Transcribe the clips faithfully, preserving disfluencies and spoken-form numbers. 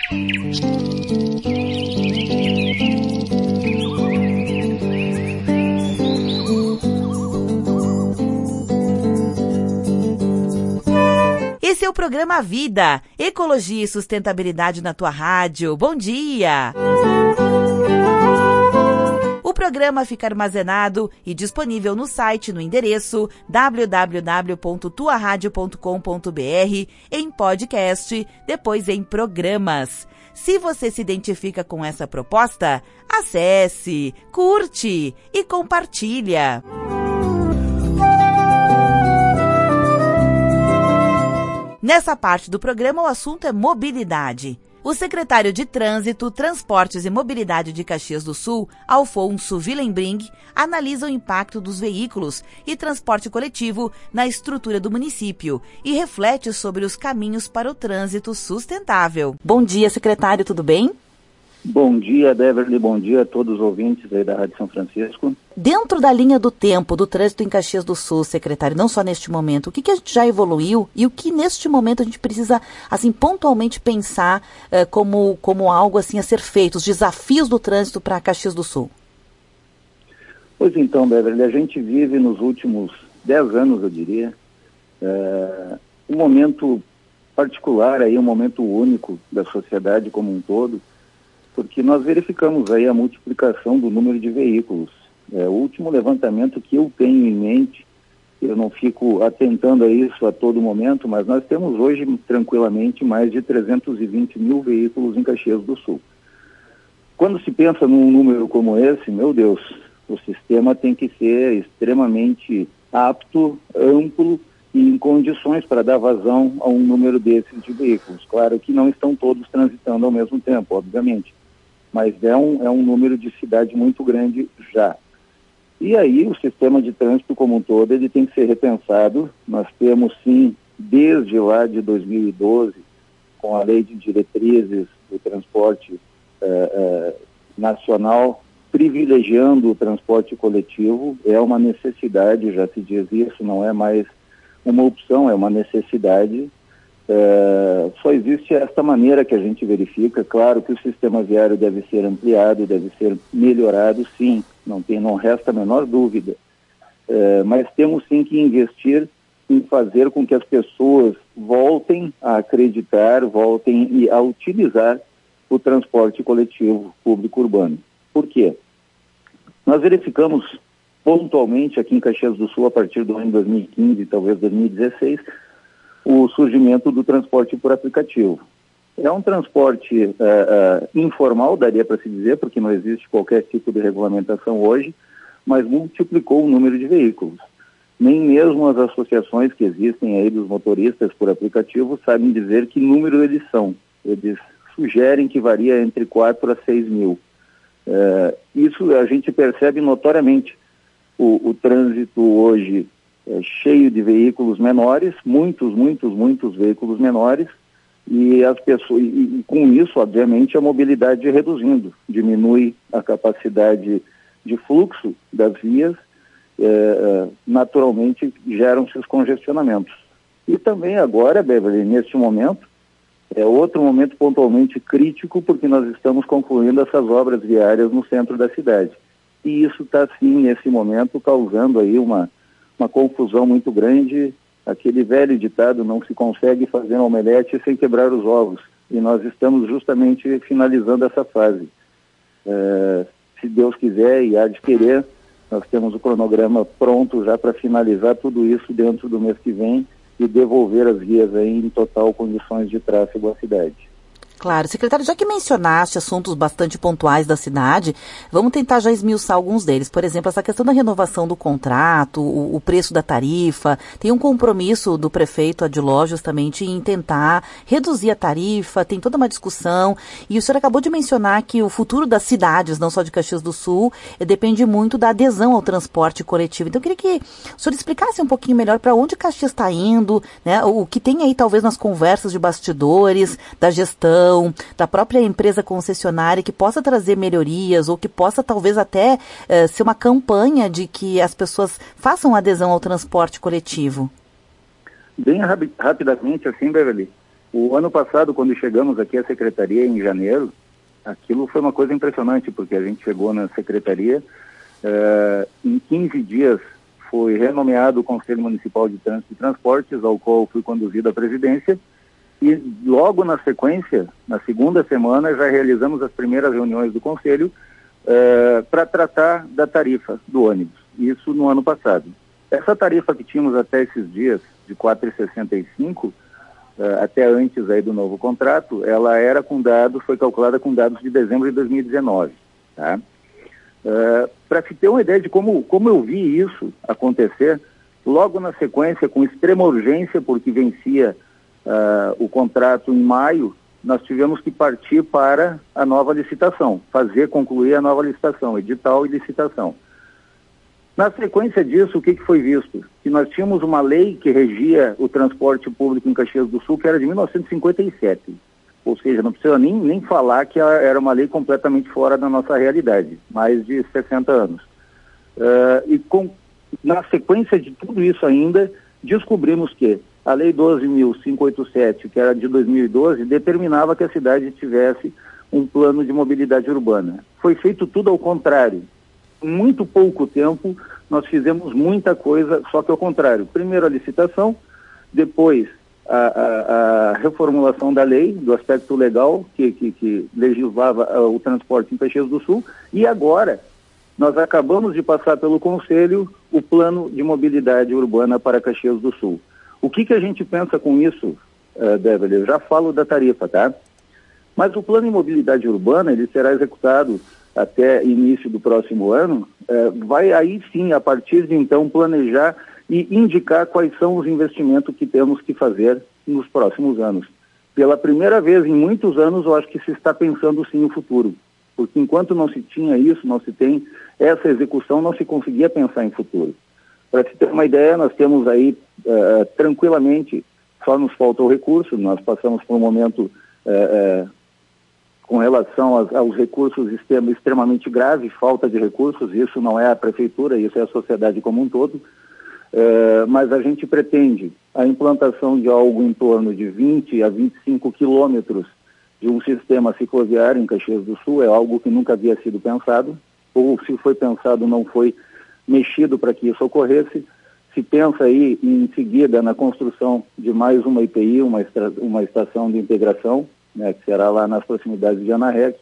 Esse é o programa Vida, Ecologia e Sustentabilidade na tua rádio. Bom dia! O programa fica armazenado e disponível no site no endereço w w w ponto tua rádio ponto com ponto b r, em podcast, depois em programas. Se você se identifica com essa proposta, acesse, curte e compartilha. Nessa parte do programa, o assunto é mobilidade. O secretário de Trânsito, Transportes e Mobilidade de Caxias do Sul, Alfonso Willenbring, analisa o impacto dos veículos e transporte coletivo na estrutura do município e reflete sobre os caminhos para o trânsito sustentável. Bom dia, secretário, tudo bem? Bom dia, Beverly, bom dia a todos os ouvintes aí da Rádio São Francisco. Dentro da linha do tempo do trânsito em Caxias do Sul, secretário, não só neste momento, o que, que a gente já evoluiu e o que neste momento a gente precisa, assim, pontualmente pensar uh, como, como algo assim a ser feito, os desafios do trânsito para Caxias do Sul? Pois então, Beverly, a gente vive nos últimos dez anos, eu diria, uh, um momento particular, aí, um momento único da sociedade como um todo, porque nós verificamos aí a multiplicação do número de veículos. É, o último levantamento que eu tenho em mente, eu não fico atentando a isso a todo momento, mas nós temos hoje tranquilamente mais de trezentos e vinte mil veículos em Caxias do Sul. Quando se pensa num número como esse, meu Deus, o sistema tem que ser extremamente apto, amplo e em condições para dar vazão a um número desses de veículos. Claro que não estão todos transitando ao mesmo tempo, obviamente, mas é um, é um número de cidade muito grande já. E aí o sistema de trânsito como um todo, ele tem que ser repensado. Nós temos sim, desde lá de dois mil e doze, com a lei de diretrizes do transporte eh, eh, nacional, privilegiando o transporte coletivo. É uma necessidade, já se diz isso, não é mais uma opção, é uma necessidade. É, só existe esta maneira que a gente verifica. Claro que o sistema viário deve ser ampliado, deve ser melhorado, sim, não, tem, não resta a menor dúvida, é, mas temos sim que investir em fazer com que as pessoas voltem a acreditar, voltem a utilizar o transporte coletivo público urbano. Por quê? Nós verificamos pontualmente aqui em Caxias do Sul, a partir do ano de dois mil e quinze, talvez dois mil e dezesseis, o surgimento do transporte por aplicativo. É um transporte uh, uh, informal, daria para se dizer, porque não existe qualquer tipo de regulamentação hoje, mas multiplicou o número de veículos. Nem mesmo as associações que existem aí dos motoristas por aplicativo sabem dizer que número eles são. Eles sugerem que varia entre quatro a seis mil. Uh, isso a gente percebe notoriamente. O, o trânsito hoje é cheio de veículos menores, muitos, muitos, muitos veículos menores, e as pessoas, e, e com isso, obviamente, a mobilidade reduzindo, diminui a capacidade de fluxo das vias, é, naturalmente geram-se os congestionamentos. E também agora, Beverly, neste momento, é outro momento pontualmente crítico, porque nós estamos concluindo essas obras viárias no centro da cidade. E isso está, sim, nesse momento, causando aí uma, uma confusão muito grande. Aquele velho ditado, não se consegue fazer um omelete sem quebrar os ovos. E nós estamos justamente finalizando essa fase. É, se Deus quiser e há de querer, nós temos o cronograma pronto já para finalizar tudo isso dentro do mês que vem e devolver as vias aí em total condições de tráfego à cidade. Claro. Secretário, já que mencionaste assuntos bastante pontuais da cidade, vamos tentar já esmiuçar alguns deles. Por exemplo, essa questão da renovação do contrato, o, o preço da tarifa. Tem um compromisso do prefeito Adiló justamente em tentar reduzir a tarifa, tem toda uma discussão. E o senhor acabou de mencionar que o futuro das cidades, não só de Caxias do Sul, depende muito da adesão ao transporte coletivo. Então eu queria que o senhor explicasse um pouquinho melhor para onde Caxias está indo, né? O que tem aí talvez nas conversas de bastidores, da gestão, da própria empresa concessionária, que possa trazer melhorias ou que possa talvez até uh, ser uma campanha de que as pessoas façam adesão ao transporte coletivo. Bem rapidamente assim, Beverly, O ano passado, quando chegamos aqui à secretaria em janeiro, aquilo foi uma coisa impressionante, porque a gente chegou na secretaria, uh, em quinze dias foi renomeado o Conselho Municipal de Trânsito e Transportes, ao qual fui conduzido à presidência, e logo na sequência, na segunda semana, já realizamos as primeiras reuniões do Conselho uh, para tratar da tarifa do ônibus, isso no ano passado. Essa tarifa que tínhamos até esses dias, de quatro reais e sessenta e cinco centavos, Uh, até antes aí do novo contrato, ela era com dados, foi calculada com dados de dezembro de dois mil e dezenove, tá? Uh, para se ter uma ideia de como, como eu vi isso acontecer, logo na sequência, com extrema urgência, porque vencia uh, o contrato em maio, nós tivemos que partir para a nova licitação, fazer concluir a nova licitação, edital e licitação. Na sequência disso, o que, que foi visto? Que nós tínhamos uma lei que regia o transporte público em Caxias do Sul, que era de mil novecentos e cinquenta e sete. Ou seja, não precisa nem, nem falar que era uma lei completamente fora da nossa realidade, mais de sessenta anos. Uh, e com, na sequência de tudo isso ainda, descobrimos que a Lei doze mil quinhentos e oitenta e sete, que era de dois mil e doze, determinava que a cidade tivesse um plano de mobilidade urbana. Foi feito tudo ao contrário. Em muito pouco tempo, nós fizemos muita coisa, só que ao contrário. Primeiro a licitação, depois a, a, a reformulação da lei, do aspecto legal, que, que, que legislava uh, o transporte em Caxias do Sul, e agora nós acabamos de passar pelo Conselho o plano de mobilidade urbana para Caxias do Sul. O que, que a gente pensa com isso, uh, Beverly? Eu já falo da tarifa, tá? Mas o plano de mobilidade urbana, ele será executado até início do próximo ano, eh, vai aí sim, a partir de então, planejar e indicar quais são os investimentos que temos que fazer nos próximos anos. Pela primeira vez em muitos anos, eu acho que se está pensando sim no futuro, porque enquanto não se tinha isso, não se tem essa execução, não se conseguia pensar em futuro. Para se ter uma ideia, nós temos aí, eh, tranquilamente, só nos falta o recurso, nós passamos por um momento... Eh, eh, com relação aos, aos recursos extremamente grave, falta de recursos, isso não é a prefeitura, isso é a sociedade como um todo, é, mas a gente pretende a implantação de algo em torno de vinte a vinte e cinco quilômetros de um sistema cicloviário em Caxias do Sul, é algo que nunca havia sido pensado, ou se foi pensado não foi mexido para que isso ocorresse. Se pensa aí em seguida na construção de mais uma I P I, uma, estra, uma estação de integração, né, que será lá nas proximidades de Anarrec.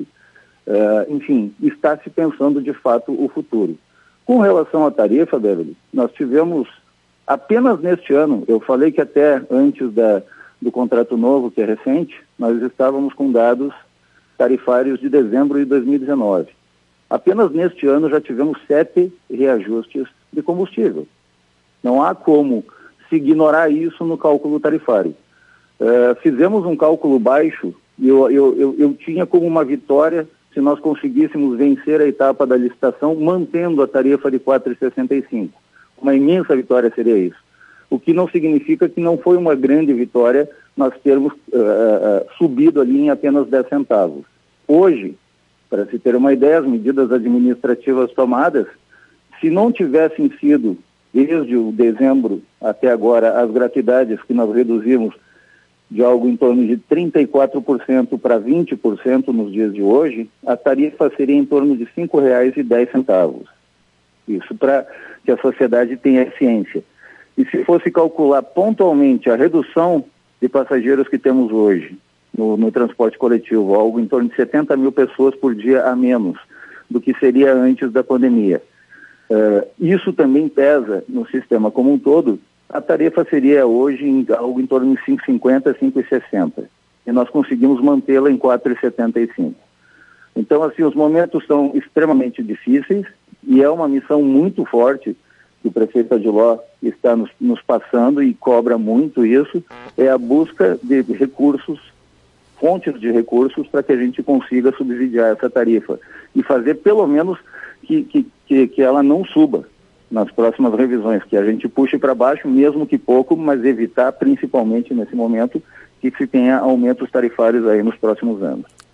Uh, enfim, está se pensando de fato o futuro. Com relação à tarifa, Beverly, nós tivemos apenas neste ano, eu falei que até antes da, do contrato novo, que é recente, nós estávamos com dados tarifários de dezembro de dois mil e dezenove. Apenas neste ano já tivemos sete reajustes de combustível. Não há como se ignorar isso no cálculo tarifário. Uh, fizemos um cálculo baixo e eu, eu, eu, eu tinha como uma vitória se nós conseguíssemos vencer a etapa da licitação mantendo a tarifa de quatro reais e sessenta e cinco centavos. Uma imensa vitória seria isso. O que não significa que não foi uma grande vitória nós termos uh, uh, subido ali em apenas dez centavos. Hoje, para se ter uma ideia, as medidas administrativas tomadas, se não tivessem sido, desde o dezembro até agora, as gratuidades que nós reduzimos de algo em torno de trinta e quatro por cento para vinte por cento nos dias de hoje, a tarifa seria em torno de cinco reais e dez centavos. Isso para que a sociedade tenha ciência. E se fosse calcular pontualmente a redução de passageiros que temos hoje no, no transporte coletivo, algo em torno de setenta mil pessoas por dia a menos do que seria antes da pandemia. Uh, isso também pesa no sistema como um todo. A tarifa seria hoje em, algo em torno de cinco reais e cinquenta centavos, cinco reais e sessenta centavos. E nós conseguimos mantê-la em quatro reais e setenta e cinco centavos. Então, assim, os momentos são extremamente difíceis e é uma missão muito forte que o prefeito Adiló está nos, nos passando e cobra muito isso, é a busca de recursos, fontes de recursos para que a gente consiga subsidiar essa tarifa e fazer pelo menos que, que, que, que ela não suba nas próximas revisões, que a gente puxe para baixo, mesmo que pouco, mas evitar principalmente nesse momento que se tenha aumentos tarifários aí nos próximos anos.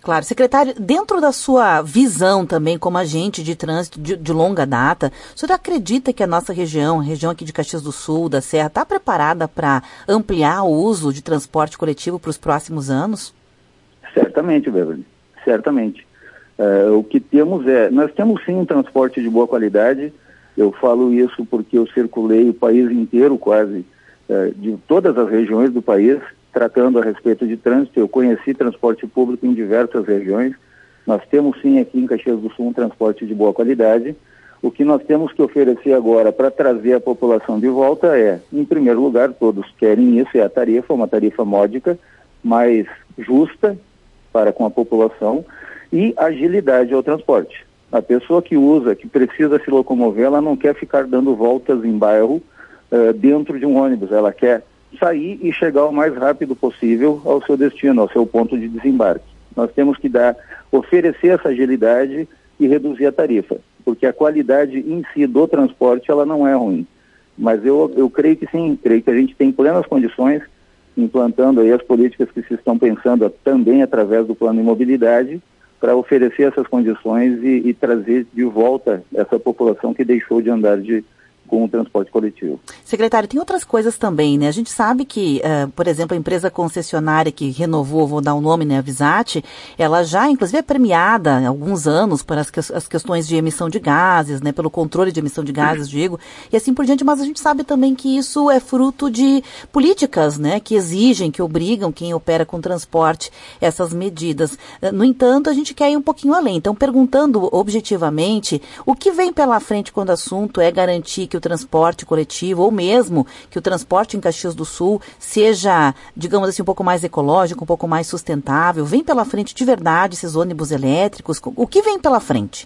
Claro. Secretário, dentro da sua visão também como agente de trânsito de, de longa data, o senhor acredita que a nossa região, a região aqui de Caxias do Sul, da Serra, está preparada para ampliar o uso de transporte coletivo para os próximos anos? Certamente, Beverly, certamente. Uh, o que temos é, nós temos sim um transporte de boa qualidade. Eu falo isso porque eu circulei o país inteiro quase, uh, de todas as regiões do país, tratando a respeito de trânsito. Eu conheci transporte público em diversas regiões. Nós temos sim aqui em Caxias do Sul um transporte de boa qualidade. O que nós temos que oferecer agora para trazer a população de volta é, em primeiro lugar, todos querem isso, é a tarifa, uma tarifa módica, mais justa para com a população, e agilidade ao transporte. A pessoa que usa, que precisa se locomover, ela não quer ficar dando voltas em bairro uh, dentro de um ônibus, ela quer sair e chegar o mais rápido possível ao seu destino, ao seu ponto de desembarque. Nós temos que dar, oferecer essa agilidade e reduzir a tarifa, porque a qualidade em si do transporte, ela não é ruim. Mas eu, eu creio que sim, creio que a gente tem plenas condições, implantando aí as políticas que se estão pensando também através do plano de mobilidade, para oferecer essas condições e, e trazer de volta essa população que deixou de andar de com o transporte coletivo. Secretário, tem outras coisas também, né? A gente sabe que, uh, por exemplo, a empresa concessionária que renovou, vou dar o nome, né, a Visat, ela já, inclusive, é premiada há alguns anos por as, que, as questões de emissão de gases, né, pelo controle de emissão de gases, digo, e assim por diante, mas a gente sabe também que isso é fruto de políticas, né, que exigem, que obrigam quem opera com transporte essas medidas. No entanto, a gente quer ir um pouquinho além. Então, perguntando objetivamente, o que vem pela frente quando o assunto é garantir que o transporte coletivo, ou mesmo que o transporte em Caxias do Sul seja, digamos assim, um pouco mais ecológico, um pouco mais sustentável? Vem pela frente de verdade esses ônibus elétricos? O que vem pela frente?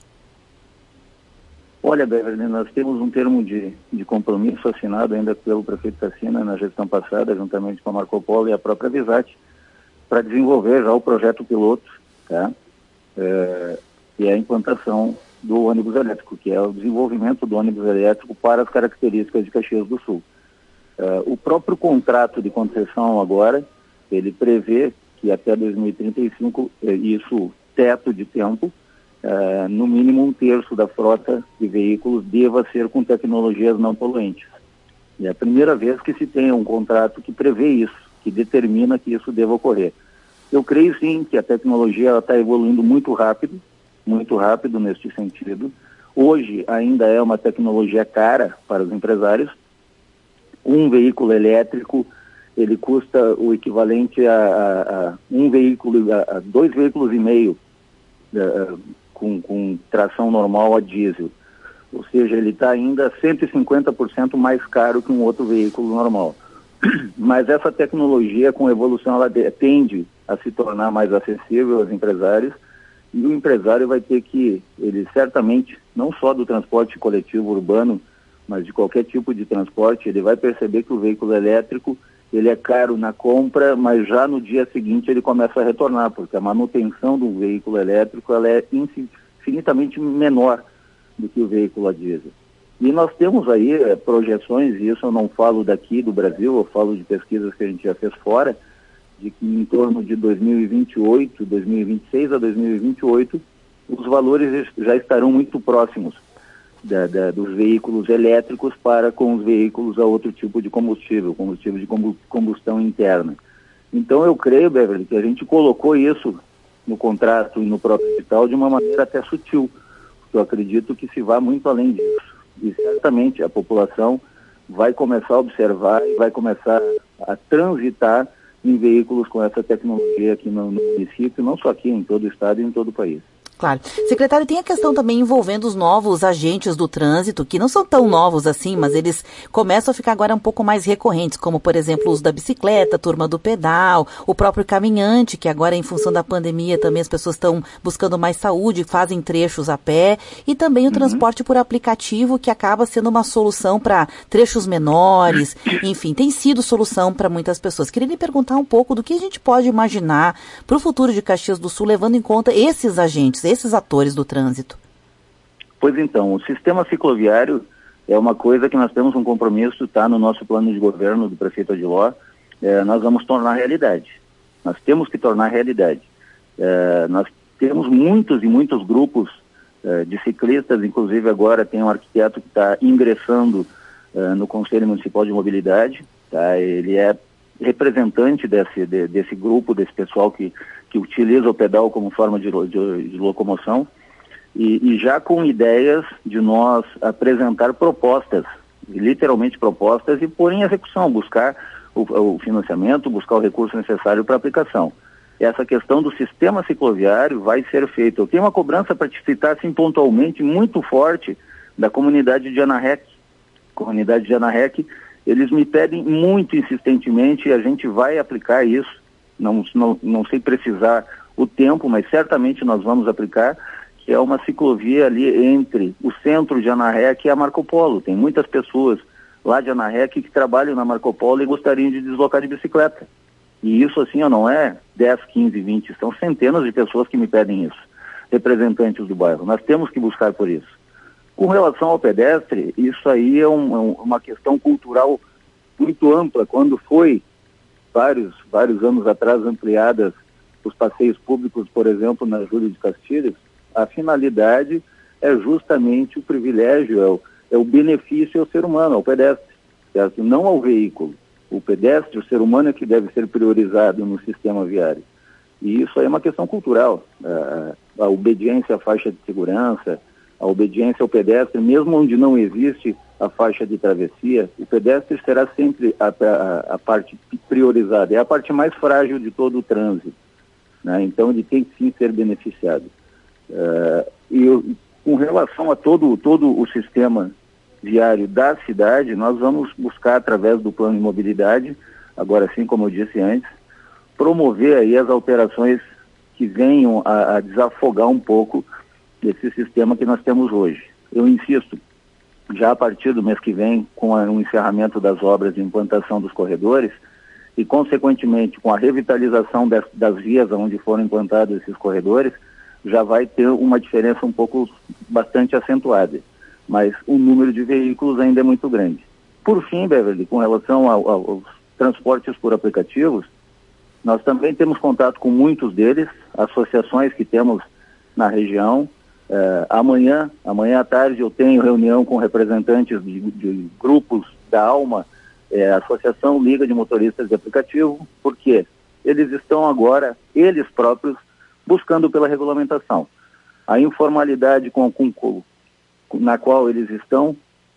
Olha, Beverly, nós temos um termo de, de compromisso assinado ainda pelo prefeito Cassina na gestão passada, juntamente com a Marco Polo e a própria Visat, para desenvolver já o projeto piloto, tá? É, e a implantação do ônibus elétrico, que é o desenvolvimento do ônibus elétrico para as características de Caxias do Sul. Uh, o próprio contrato de concessão agora, ele prevê que até dois mil e trinta e cinco, isso, teto de tempo, uh, no mínimo um terço da frota de veículos deva ser com tecnologias não poluentes. E é a primeira vez que se tem um contrato que prevê isso, que determina que isso deva ocorrer. Eu creio sim que a tecnologia está evoluindo muito rápido, muito rápido neste sentido. Hoje ainda é uma tecnologia cara para os empresários. Um veículo elétrico, ele custa o equivalente a, a, a um veículo, a, a dois veículos e meio a, com, com tração normal a diesel. Ou seja, ele está ainda cento e cinquenta por cento mais caro que um outro veículo normal. Mas essa tecnologia, com evolução, ela tende a se tornar mais acessível aos empresários. E o empresário vai ter que, ele certamente, não só do transporte coletivo urbano, mas de qualquer tipo de transporte, ele vai perceber que o veículo elétrico, ele é caro na compra, mas já no dia seguinte ele começa a retornar, porque a manutenção do veículo elétrico, ela é infinitamente menor do que o veículo a diesel. E nós temos aí é, projeções, e isso eu não falo daqui do Brasil, eu falo de pesquisas que a gente já fez fora, de que em torno de dois mil e vinte e oito, dois mil e vinte e seis a dois mil e vinte e oito, os valores já estarão muito próximos da, da, dos veículos elétricos para com os veículos a outro tipo de combustível, combustível de combustão interna. Então eu creio, Beverly, que a gente colocou isso no contrato e no próprio edital de uma maneira até sutil, porque eu acredito que se vá muito além disso. E certamente a população vai começar a observar e vai começar a transitar em veículos com essa tecnologia aqui no, no município, não só aqui, em todo o estado e em todo o país. Claro. Secretário, tem a questão também envolvendo os novos agentes do trânsito, que não são tão novos assim, mas eles começam a ficar agora um pouco mais recorrentes, como, por exemplo, o uso da bicicleta, a turma do pedal, o próprio caminhante, que agora, em função da pandemia, também as pessoas estão buscando mais saúde, fazem trechos a pé, e também o uhum. transporte por aplicativo, que acaba sendo uma solução para trechos menores, enfim, tem sido solução para muitas pessoas. Queria lhe perguntar um pouco do que a gente pode imaginar para o futuro de Caxias do Sul, levando em conta esses agentes, esses atores do trânsito. Pois então, o sistema cicloviário é uma coisa que nós temos um compromisso, está no nosso plano de governo do prefeito Adiló, é, nós vamos tornar realidade. Nós temos que tornar realidade. É, nós temos muitos e muitos grupos é, de ciclistas, inclusive agora tem um arquiteto que está ingressando é, no Conselho Municipal de Mobilidade, tá? Ele é representante desse, de, desse grupo, desse pessoal que, que utiliza o pedal como forma de, de, de locomoção, e, e já com ideias de nós apresentar propostas, literalmente propostas, e pôr em execução, buscar o, o financiamento, buscar o recurso necessário para aplicação. Essa questão do sistema cicloviário vai ser feita. Eu tenho uma cobrança, para te citar assim pontualmente, muito forte da comunidade de Anarrec. Comunidade de Anarrec, eles me pedem muito insistentemente, e a gente vai aplicar isso, não, não, não sei precisar o tempo, mas certamente nós vamos aplicar, que é uma ciclovia ali entre o centro de Anarrec e a Marco Polo. Tem muitas pessoas lá de Anarrec que trabalham na Marco Polo e gostariam de deslocar de bicicleta. E isso assim, ó, não é dez, quinze, vinte, são centenas de pessoas que me pedem isso, representantes do bairro. Nós temos que buscar por isso. Com relação ao pedestre, isso aí é um, é uma questão cultural muito ampla. Quando foi, vários, vários anos atrás, ampliadas os passeios públicos, por exemplo, na Júlio de Castilhos, a finalidade é justamente o privilégio, é o, é o benefício ao ser humano, ao pedestre, certo? Não ao veículo. O pedestre, o ser humano é que deve ser priorizado no sistema viário. E isso aí é uma questão cultural. A, a obediência à faixa de segurança, a obediência ao pedestre, mesmo onde não existe a faixa de travessia, o pedestre será sempre a, a, a parte priorizada, é a parte mais frágil de todo o trânsito, né? Então ele tem que sim ser beneficiado. Uh, e eu, com relação a todo, todo o sistema viário da cidade, nós vamos buscar, através do plano de mobilidade, agora assim como eu disse antes, promover aí as alterações que venham a, a desafogar um pouco desse sistema que nós temos hoje. Eu insisto, já a partir do mês que vem, com a, o encerramento das obras de implantação dos corredores e, consequentemente, com a revitalização das, das vias onde foram implantados esses corredores, já vai ter uma diferença um pouco bastante acentuada. Mas o número de veículos ainda é muito grande. Por fim, Beverly, com relação ao, ao, aos transportes por aplicativos, nós também temos contato com muitos deles, associações que temos na região. Uh, amanhã, amanhã à tarde, eu tenho reunião com representantes de, de grupos da ALMA, é, Associação Liga de Motoristas de Aplicativo, porque eles estão agora, eles próprios, buscando pela regulamentação. A informalidade com, com, na qual eles estão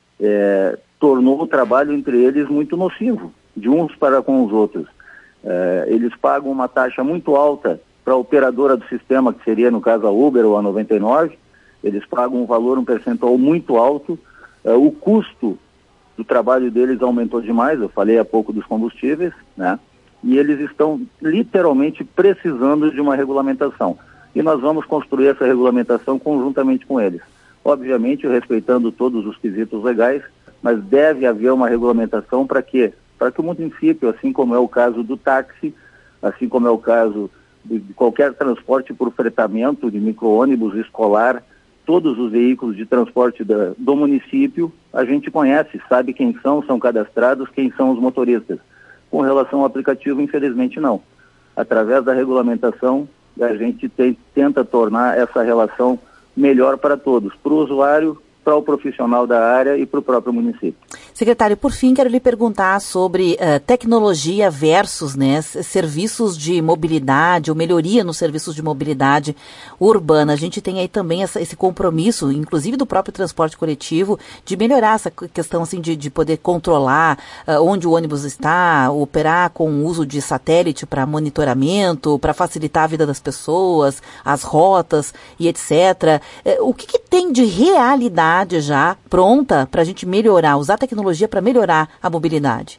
é, tornou o trabalho entre eles muito nocivo, de uns para com os outros. É, eles pagam uma taxa muito alta para a operadora do sistema, que seria, no caso, a Uber ou a noventa e nove, eles pagam um valor, um percentual muito alto. Uh, o custo do trabalho deles aumentou demais, eu falei há pouco dos combustíveis, né? E eles estão literalmente precisando de uma regulamentação. E nós vamos construir essa regulamentação conjuntamente com eles. Obviamente, respeitando todos os quesitos legais, mas deve haver uma regulamentação para quê? Para que o município, assim como é o caso do táxi, assim como é o caso de qualquer transporte por fretamento de micro-ônibus escolar, todos os veículos de transporte da, do município, a gente conhece, sabe quem são, são cadastrados, quem são os motoristas. Com relação ao aplicativo, infelizmente não. Através da regulamentação, a gente tem, tenta tornar essa relação melhor para todos, para o usuário, para o profissional da área e para o próprio município. Secretário, por fim, quero lhe perguntar sobre uh, tecnologia versus, né, serviços de mobilidade ou melhoria nos serviços de mobilidade urbana. A gente tem aí também essa, esse compromisso, inclusive do próprio transporte coletivo, de melhorar essa questão assim, de, de poder controlar uh, onde o ônibus está, operar com o uso de satélite para monitoramento, para facilitar a vida das pessoas, as rotas e etcétera. Uh, o que, que tem de realidade já pronta para a gente melhorar, usar a tecnologia para melhorar a mobilidade?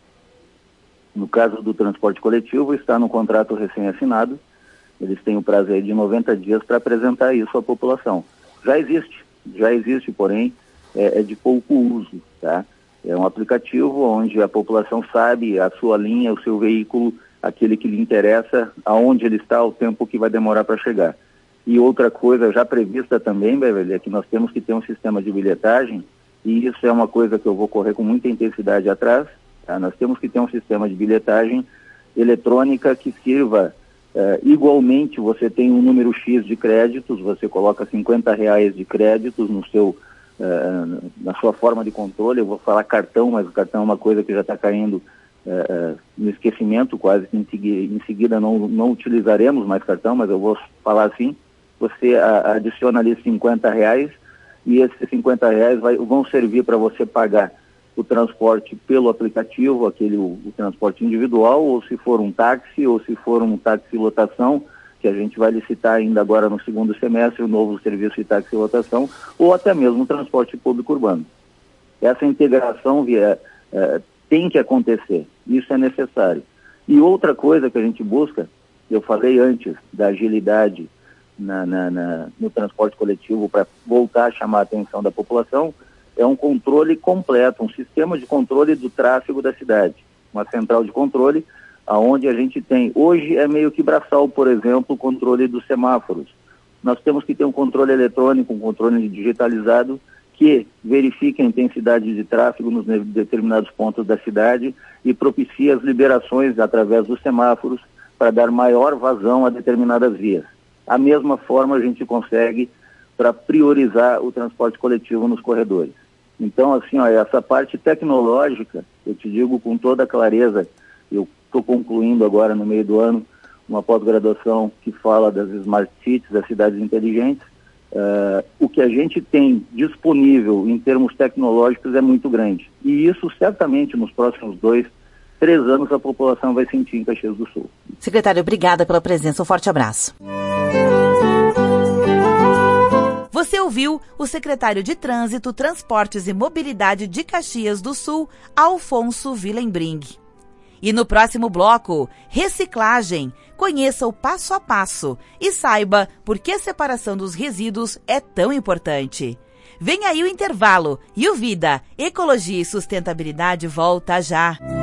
No caso do transporte coletivo, está no contrato recém-assinado. Eles têm o prazo aí de noventa dias para apresentar isso à população. Já existe, já existe, porém, é, é de pouco uso, tá? É um aplicativo onde a população sabe a sua linha, o seu veículo, aquele que lhe interessa, aonde ele está, o tempo que vai demorar para chegar. E outra coisa já prevista também, Beverly, é que nós temos que ter um sistema de bilhetagem, e isso é uma coisa que eu vou correr com muita intensidade atrás, tá? Nós temos que ter um sistema de bilhetagem eletrônica que sirva Uh, igualmente, você tem um número X de créditos, você coloca cinquenta reais de créditos no seu, uh, na sua forma de controle. Eu vou falar cartão, mas o cartão é uma coisa que já está caindo uh, no esquecimento, quase que em, segui em seguida não, não utilizaremos mais cartão, mas eu vou falar assim, você uh, adiciona ali cinquenta reais e esses cinquenta reais vai, vão servir para você pagar o transporte pelo aplicativo, aquele o, o transporte individual, ou se for um táxi, ou se for um táxi lotação, que a gente vai licitar ainda agora no segundo semestre, o novo serviço de táxi lotação, ou até mesmo o transporte público urbano. Essa integração via, é, tem que acontecer, isso é necessário. E outra coisa que a gente busca, eu falei antes da agilidade na, na, na, no transporte coletivo para voltar a chamar a atenção da população, é um controle completo, um sistema de controle do tráfego da cidade. Uma central de controle, aonde a gente tem, hoje é meio que braçal, por exemplo, o controle dos semáforos. Nós temos que ter um controle eletrônico, um controle digitalizado, que verifique a intensidade de tráfego nos determinados pontos da cidade e propicie as liberações através dos semáforos para dar maior vazão a determinadas vias. A mesma forma a gente consegue para priorizar o transporte coletivo nos corredores. Então, assim, ó, essa parte tecnológica, eu te digo com toda clareza, eu estou concluindo agora no meio do ano uma pós-graduação que fala das Smart Cities, das cidades inteligentes. Uh, o que a gente tem disponível em termos tecnológicos é muito grande. E isso, certamente, nos próximos dois, três anos, a população vai sentir em Caxias do Sul. Secretário, obrigada pela presença. Um forte abraço. Você ouviu o secretário de Trânsito, Transportes e Mobilidade de Caxias do Sul, Alfonso Willenbring. E no próximo bloco, reciclagem. Conheça o passo a passo e saiba por que a separação dos resíduos é tão importante. Vem aí o intervalo e o Vida, Ecologia e Sustentabilidade volta já.